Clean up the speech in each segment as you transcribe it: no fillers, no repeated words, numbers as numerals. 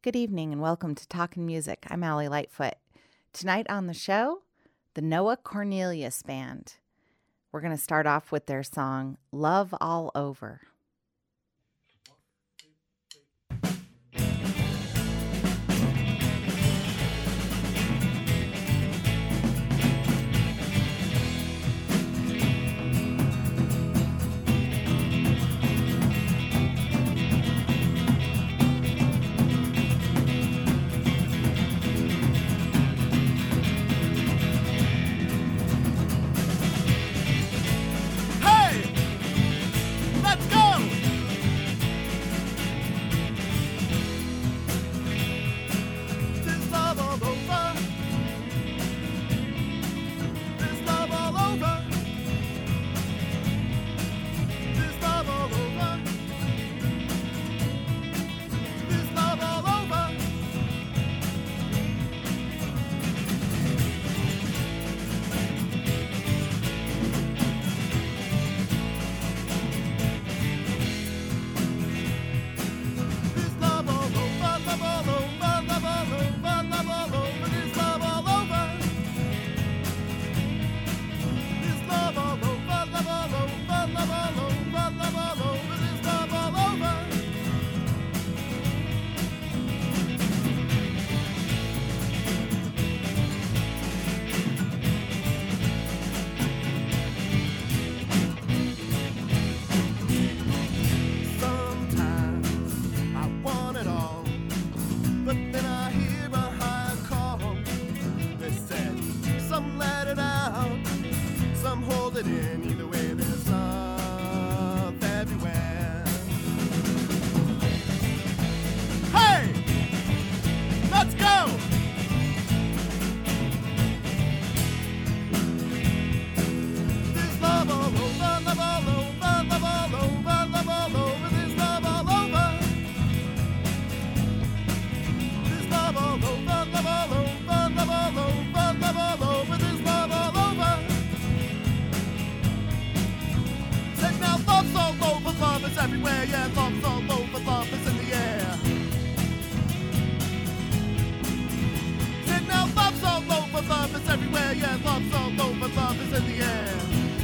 Good evening and welcome to Talkin' Music. I'm Allie Lightfoot. Tonight on the show, the Noah Cornelius Band. We're going to start off with their song, Love All Over. Everywhere, yeah, love's all over, love is in the air. Said now love's all over, love is everywhere, yeah, love's all over, love is in the air.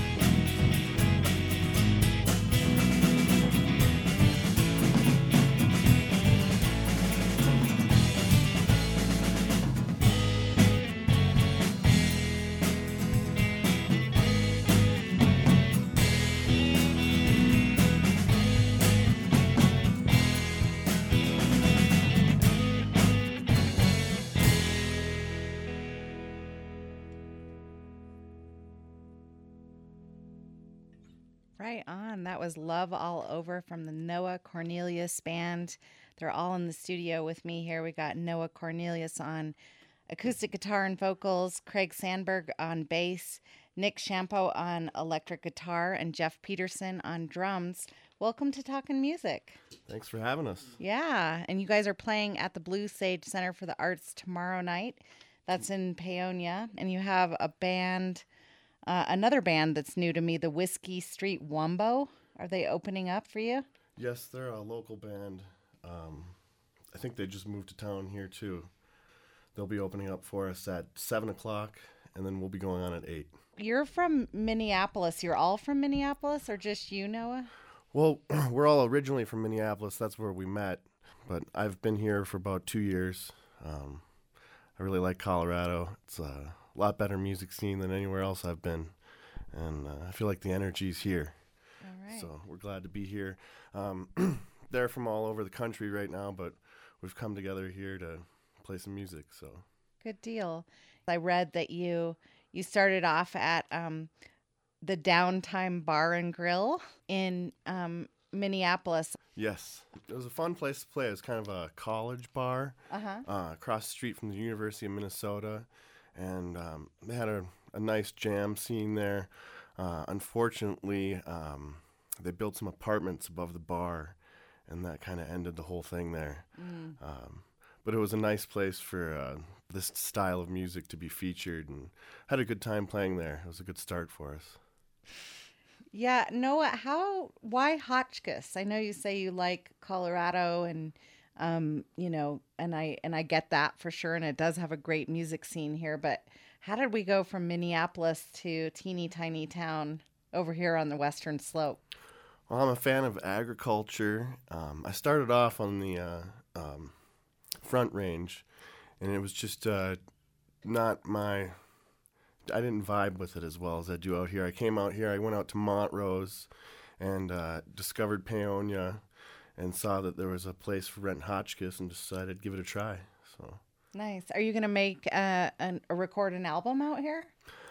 Right on. That was Love All Over from the Noah Cornelius Band. They're all in the studio with me here. We got Noah Cornelius on acoustic guitar and vocals, Craig Sandberg on bass, Nick Shampoo on electric guitar, and Jeff Peterson on drums. Welcome to Talkin' Music. Thanks for having us. Yeah, and you guys are playing at the Blue Sage Center for the Arts tomorrow night. That's in Paonia, and you have a band... another band that's new to me, the Whiskey Street Wumbo. Are they opening up for you? Yes, they're a local band. I think they just moved to town here, too. They'll be opening up for us at 7 o'clock, and then we'll be going on at 8. You're from Minneapolis. You're all from Minneapolis, or just you, Noah? Well, we're all originally from Minneapolis. That's where we met. But I've been here for about 2 years. I really like Colorado. It's a lot better music scene than anywhere else I've been, and I feel like the energy's here. All right. So we're glad to be here. They're from all over the country right now, but we've come together here to play some music. So good deal. I read that you started off at the Downtime Bar and Grill in Minneapolis. Yes, it was a fun place to play. It was kind of a college bar across the street from the University of Minnesota. And they had a nice jam scene there. Unfortunately, they built some apartments above the bar, and that kind of ended the whole thing there. But it was a nice place for this style of music to be featured, and had a good time playing there. It was a good start for us. Yeah, Noah, why Hotchkiss? I know you say you like Colorado and You know, and I get that for sure, and it does have a great music scene here. But how did we go from Minneapolis to teeny tiny town over here on the Western Slope? Well, I'm a fan of agriculture. I started off on the Front Range, and it was just not my. I didn't vibe with it as well as I do out here. I came out here. I went out to Montrose, and discovered Paonia, and saw that there was a place for renting Hotchkiss, and decided to give it a try. So Nice. Are you gonna make record an album out here?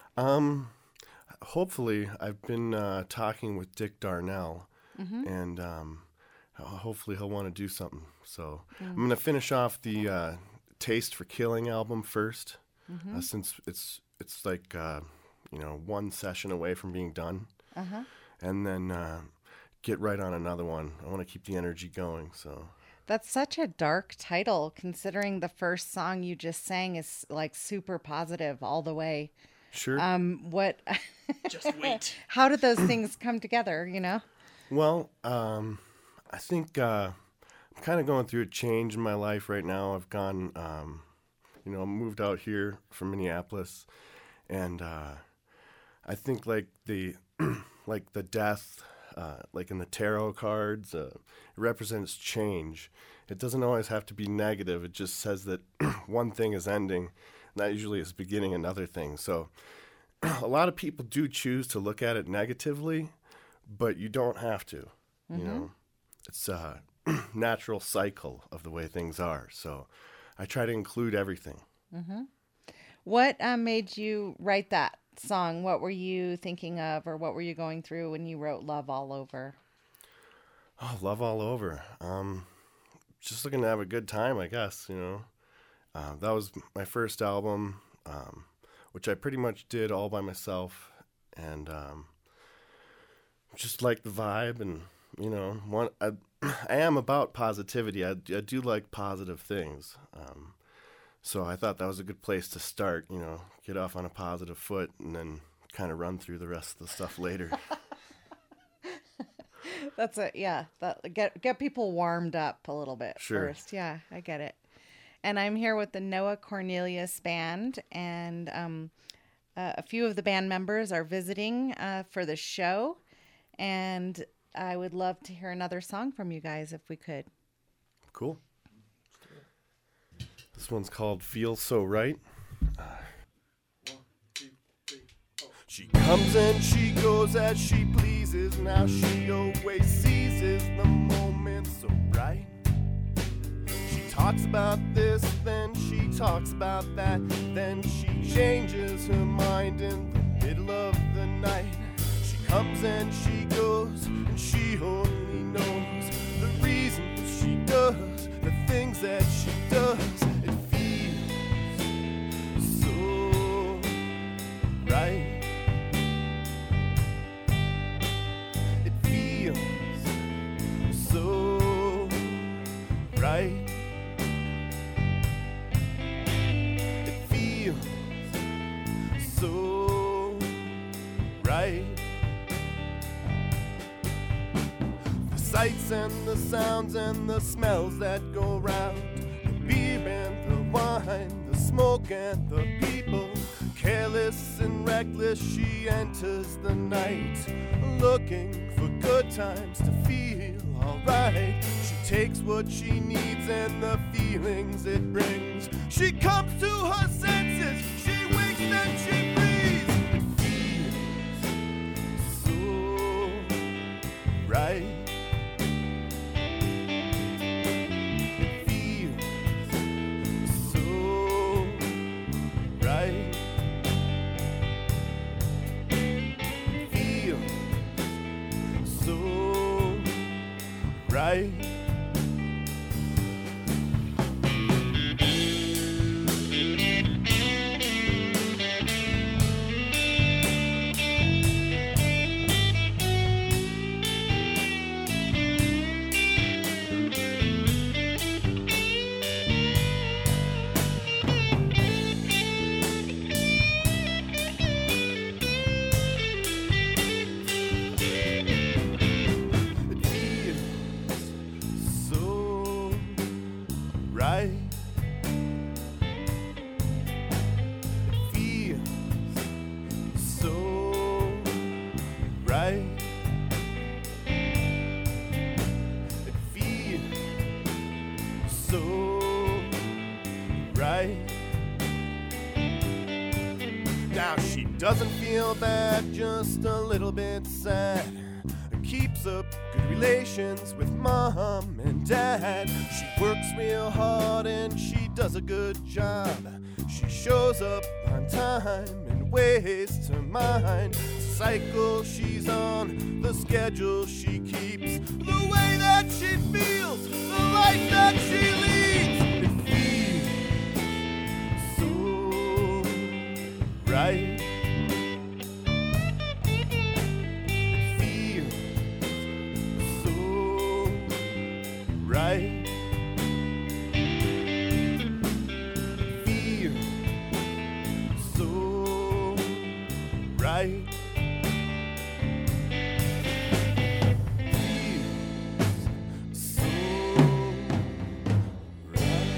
hopefully, I've been talking with Dick Darnell, and hopefully he'll want to do something. So I'm going to finish off the Taste for Killing album first, since it's like one session away from being done, and then get right on another one. I want to keep the energy going. So That's such a dark title, considering the first song you just sang is like super positive all the way. sure. What? Just wait. How did those things come together? You know? Well, I think I'm kind of going through a change in my life right now. I've gone, moved out here from Minneapolis, and I think like the death, like in the tarot cards, it represents change. It doesn't always have to be negative. It just says that one thing is ending, and that usually is beginning another thing. So a lot of people do choose to look at it negatively, but you don't have to. You know, it's a natural cycle of the way things are. So I try to include everything. What made you write that song? What were you thinking of, or what were you going through when you wrote Love All Over? Oh, Love All Over. Just looking to have a good time, I guess, That was my first album, which I pretty much did all by myself, and just like the vibe, and, I am about positivity. I do like positive things. So I thought that was a good place to start, get off on a positive foot and then kind of run through the rest of the stuff later. That's it. Yeah. Get people warmed up a little bit Sure. first. Yeah, I get it. And I'm here with the Noah Cornelius Band, and a few of the band members are visiting for the show, and I would love to hear another song from you guys if we could. Cool. This one's called Feel So Right. She comes and she goes as she pleases. Now she always seizes the moment so bright. She talks about this, then she talks about that. Then she changes her mind in the middle of the night. She comes and she goes, and she only knows the reasons she does the things that she does. It feels so right. It feels so right. It feels so right. The sights and the sounds and the smells that go round, the beer and the wine, the smoke and the people. Careless and reckless, she enters the night, looking for good times to feel alright. She takes what she needs and the feelings it brings. She comes to her senses, she wakes and she breathes. It feels so right. It feels so right. It feels so right. right. Now she doesn't feel bad, just a little bit sad. Keeps up good relations with mom and dad. She works real hard and she does a good job. She shows up on time and wastes her mind. Cycle she's on, the schedule she keeps, the way that she feels, the life that she leads. It feels so right. Right. Feel so right. Feels so right.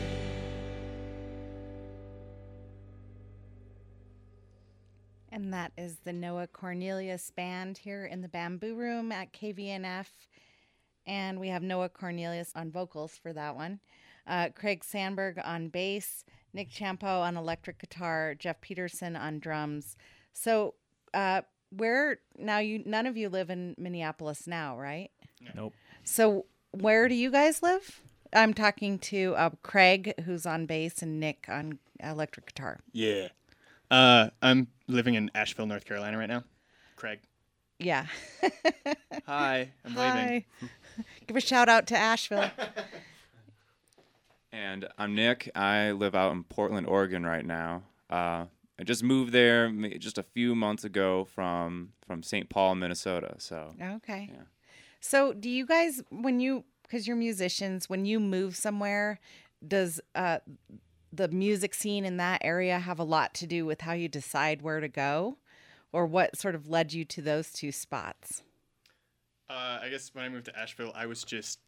And that is the Noah Cornelius Band here in the Bamboo Room at KVNF. And we have Noah Cornelius on vocals for that one. Craig Sandberg on bass, Nick Champo on electric guitar, Jeff Peterson on drums. So none of you live in Minneapolis now, right? Nope. So where do you guys live? I'm talking to Craig, who's on bass, and Nick on electric guitar. Yeah. I'm living in Asheville, North Carolina right now. Craig. Yeah. Hi. I'm waving. Hi. Give a shout out to Asheville. And I'm Nick. I live out in Portland, Oregon right now. I just moved there just a few months ago from St. Paul, Minnesota. So Okay. Yeah. So do you guys, because you're musicians, when you move somewhere, does the music scene in that area have a lot to do with how you decide where to go? Or what sort of led you to those two spots? I guess when I moved to Asheville, I was just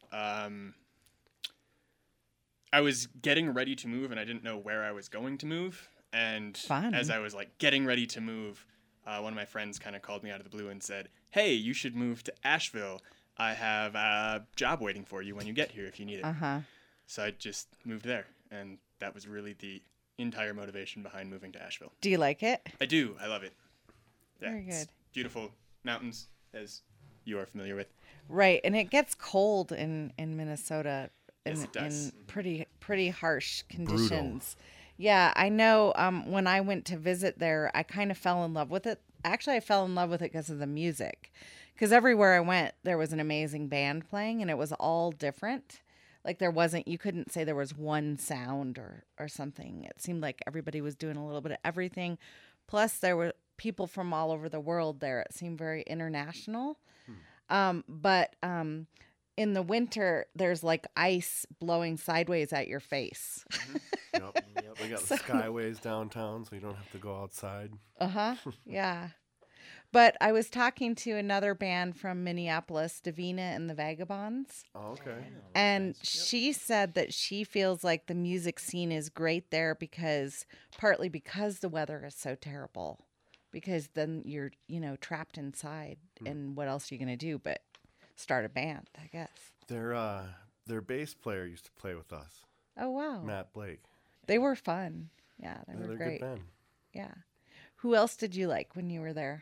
I was getting ready to move, and I didn't know where I was going to move. And Fun. As I was like getting ready to move, one of my friends kind of called me out of the blue and said, "Hey, you should move to Asheville. I have a job waiting for you when you get here if you need it." Uh-huh. So I just moved there, and that was really the entire motivation behind moving to Asheville. Do you like it? I do. I love it. Yeah, Very it's good. beautiful mountains, as you are familiar with. Right. And it gets cold in Minnesota Yes, it does. in pretty harsh conditions. Yeah, I know when I went to visit there, I kind of fell in love with it. Actually, I fell in love with it because of the music. Because everywhere I went, there was an amazing band playing, and it was all different. Like you couldn't say there was one sound or something. It seemed like everybody was doing a little bit of everything. Plus, there were people from all over the world there. It seemed very international. But in the winter, there's like ice blowing sideways at your face. Yep. They got the skyways downtown, so you don't have to go outside. Yeah. But I was talking to another band from Minneapolis, Davina and the Vagabonds. Oh, okay. And she said that she feels like the music scene is great there partly because the weather is so terrible. Because then you're, trapped inside, and what else are you going to do but start a band, I guess. Their bass player used to play with us, Oh, wow. Matt Blake. They were fun. Yeah, they were They're a great. good band. Yeah. Who else did you like when you were there?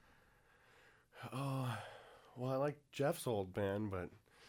Oh, well, I like Jeff's old band, but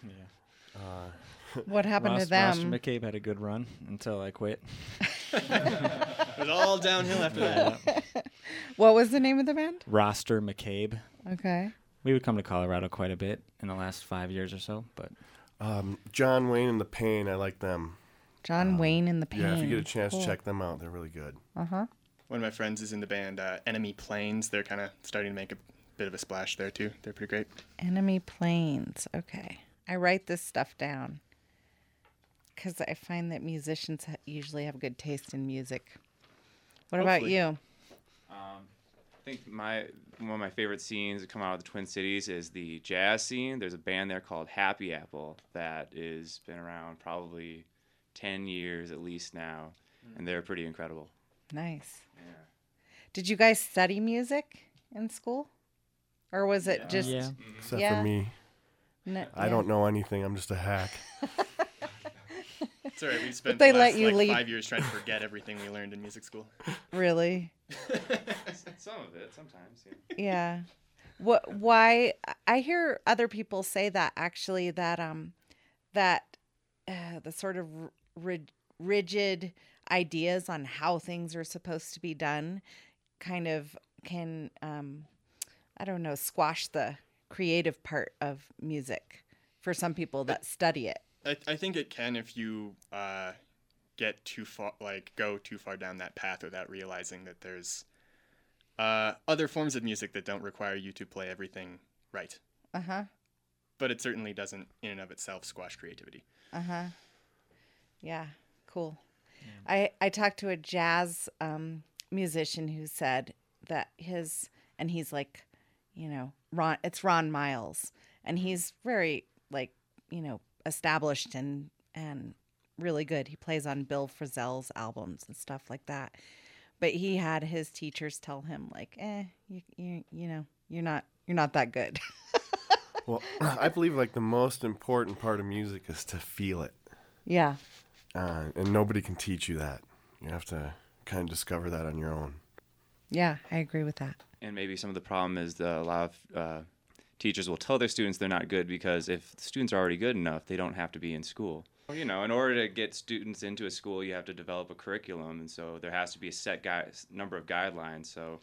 What happened to Ross them? McCabe had a good run until I quit. It was all downhill after that. What was the name of the band? Roster McCabe. Okay. We would come to Colorado quite a bit in the last 5 years or so, but John Wayne and the Pain, I like them. John Wayne and the Pain. Yeah, if you get a chance, Cool. check them out. They're really good. Uh-huh. One of my friends is in the band Enemy Planes. They're kind of starting to make a bit of a splash there, too. They're pretty great. Enemy Planes. Okay. I write this stuff down because I find that musicians usually have good taste in music. What about Hopefully. you? I think one of my favorite scenes that come out of the Twin Cities is the jazz scene. There's a band there called Happy Apple that has been around probably 10 years at least now, and they're pretty incredible. Nice. Yeah. Did you guys study music in school? Or was it just... yeah. Except Yeah. for me. I don't know anything. I'm just a hack. It's all right. We spent they the let last you like leave. 5 years trying to forget everything we learned in music school. Really? Some of it, sometimes. Yeah. Yeah. Why I hear other people say that actually that the sort of rigid ideas on how things are supposed to be done kind of can I don't know, squash the creative part of music for some people that study it. I think it can if you get too far, like go too far down that path without realizing that there's other forms of music that don't require you to play everything right. But it certainly doesn't, in and of itself, squash creativity. Yeah, cool. I talked to a jazz musician who said that he's like, it's Ron Miles, and he's very like, established and really good. He plays on Bill Frisell's albums and stuff like that. But he had his teachers tell him like, you're not that good. Well, I believe like the most important part of music is to feel it. Yeah. And nobody can teach you that. You have to kind of discover that on your own. Yeah, I agree with that. And maybe some of the problem is a lot of teachers will tell their students they're not good because if the students are already good enough, they don't have to be in school. In order to get students into a school, you have to develop a curriculum, and so there has to be a set number of guidelines. So,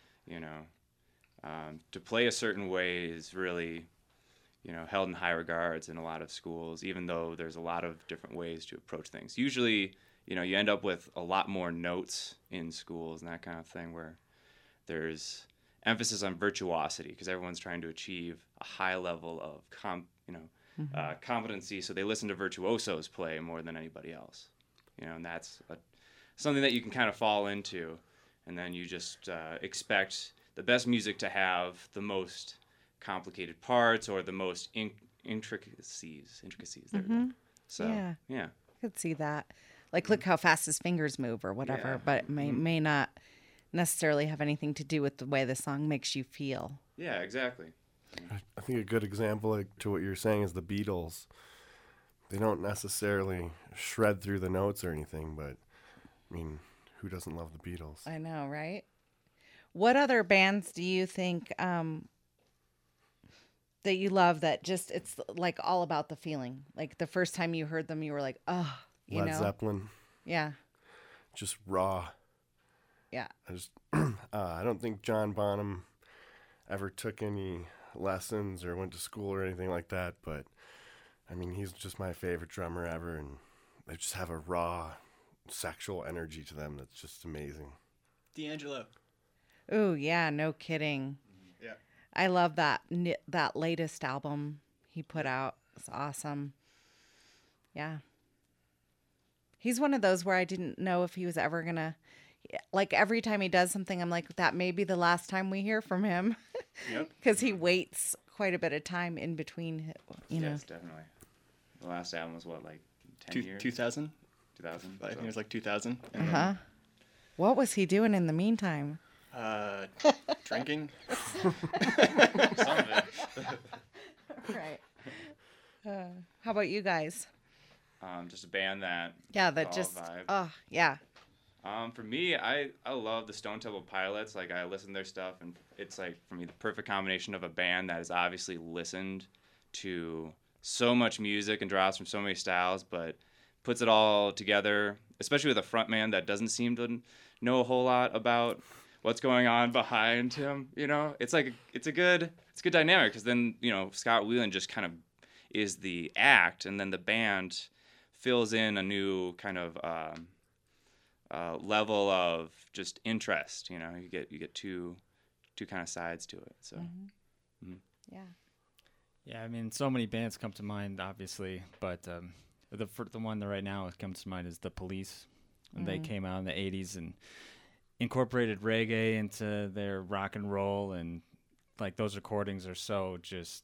to play a certain way is really, held in high regards in a lot of schools, even though there's a lot of different ways to approach things. Usually, you end up with a lot more notes in schools and that kind of thing where there's emphasis on virtuosity because everyone's trying to achieve a high level of competency, so they listen to virtuosos play more than anybody else. And that's something that you can kind of fall into, and then you just expect the best music to have the most complicated parts or the most intricacies. There we go. So yeah, I could see that. Like, look how fast his fingers move or whatever, Yeah. but it may not necessarily have anything to do with the way the song makes you feel. Yeah, exactly. I think a good example to what you're saying is the Beatles. They don't necessarily shred through the notes or anything, but I mean, who doesn't love the Beatles? I know, right? What other bands do you think that you love that just it's like all about the feeling? Like the first time you heard them, you were like, oh, Led Zeppelin, Yeah. just raw. Yeah. I don't think John Bonham ever took any lessons or went to school or anything like that, but I mean, he's just my favorite drummer ever, and they just have a raw sexual energy to them that's just amazing. D'Angelo. Oh, yeah, no kidding. Yeah. I love that latest album he put out. It's awesome. Yeah. He's one of those where I didn't know if he was ever going to, like every time he does something, I'm like, that may be the last time we hear from him. Yep. Because he waits quite a bit of time in between, Yes, definitely. The last album was what, like 10 years? 2000? 2000. I think it was like 2000. And Uh-huh. What was he doing in the meantime? Drinking. Some of it. Right. How about you guys? Just a band that That all just, vibe. oh, yeah. For me, I love the Stone Temple Pilots. Like, I listen to their stuff, and it's, like, for me, the perfect combination of a band that has obviously listened to so much music and draws from so many styles, but puts it all together, especially with a frontman that doesn't seem to know a whole lot about what's going on behind him. It's like it's a good dynamic, because then Scott Weiland just kind of is the act, and then the band fills in a new kind of level of just interest. You get two kind of sides to it. So Yeah. Yeah, I mean, so many bands come to mind, obviously, but the one that right now comes to mind is The Police. And they came out in the 80s and incorporated reggae into their rock and roll, and like those recordings are so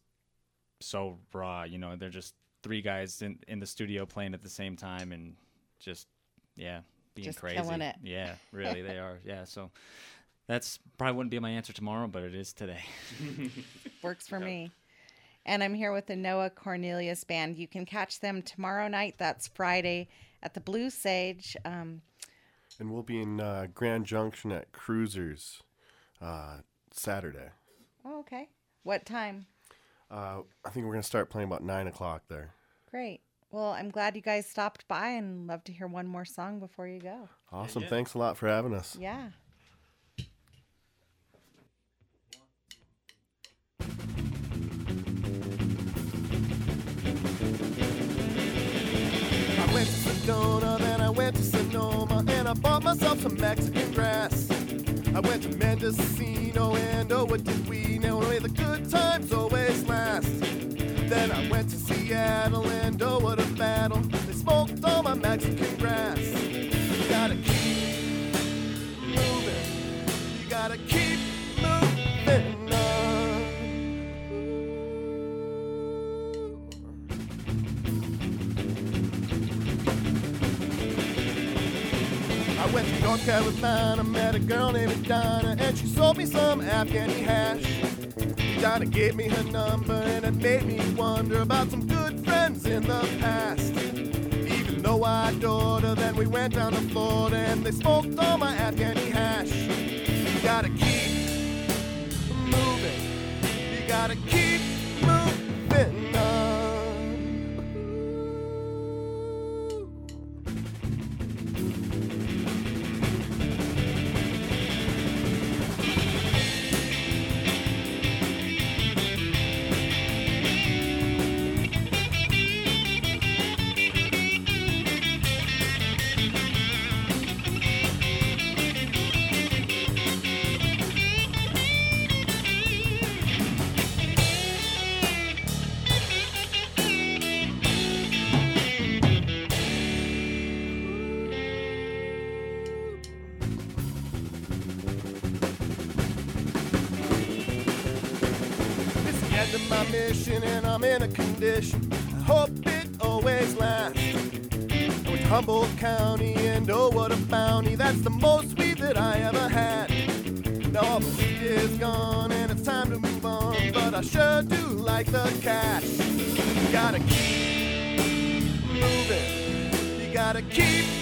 raw. They're just three guys in the studio playing at the same time and just being Just crazy. killing it. Yeah, really, they are. Yeah, so that's probably wouldn't be my answer tomorrow, but it is today. Works for me. And I'm here with the Noah Cornelius Band. You can catch them tomorrow night. That's Friday at the Blue Sage. And we'll be in Grand Junction at Cruisers Saturday. Oh, okay. What time? I think we're going to start playing about 9 o'clock there. Great. Well, I'm glad you guys stopped by and love to hear one more song before you go. Awesome. Thanks a lot for having us. Yeah. I went to Sedona, then I went to Sonoma, and I bought myself some Mexican grass. I went to Mendocino, and oh, what did we know? May the good times always last. Then I went to Seattle, and oh, what a battle. They smoked all my Mexican grass. You gotta keep moving. You gotta keep moving on. I went to North Carolina, met a girl named Donna, and she sold me some Afghani hash. Donna gave me her number, and it made me wonder about some good friends in the past. Even though I adored her, then we went down to Florida, and they smoked all my Afghani hash. You gotta keep moving. You gotta keep moving on. End of my mission and I'm in a condition I hope it always lasts. I went to Humboldt County and oh what a bounty. That's the most weed that I ever had. Now all the weed is gone and it's time to move on, but I sure do like the cash. You gotta keep moving. You gotta keep